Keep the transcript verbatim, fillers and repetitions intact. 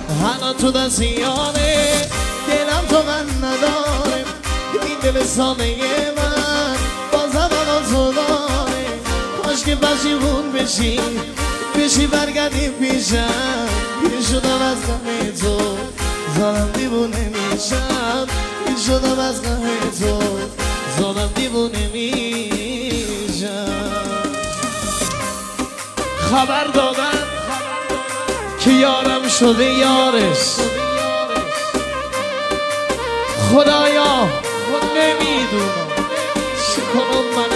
حالا تو دست یاره دلم تو من نداره این دل ساده من بازم الان تو داره کاش که پشیمون بشی بشی برگردی پیشم پیر شدم از غم تو زارم دیوونه میشم پیر شدم از غم تو زارم دیوونه میشم خبر دادن که یارم شده یارش خدایا نمیدونم چه کنم من